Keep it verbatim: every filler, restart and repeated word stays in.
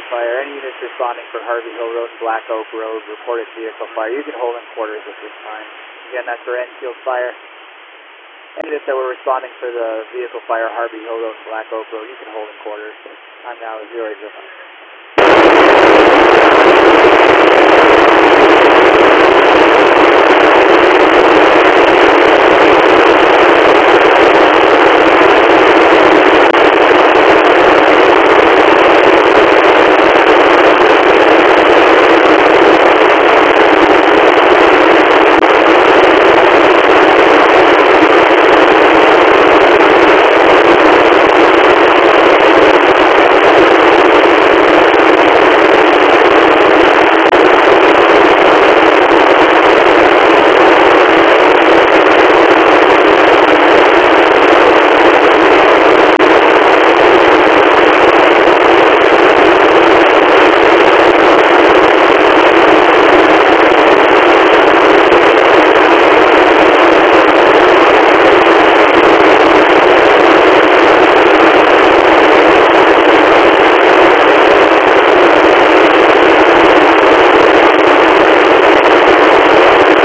fire. Any units responding for Harvey Hill Road and Black Oak Road reported vehicle fire. You can hold in quarters at this time. Again, that's for Enfield Fire. Any units that were responding for the vehicle fire, Harvey Hill Road and Black Oak Road, you can hold in quarters. Time now is zero eight zero five.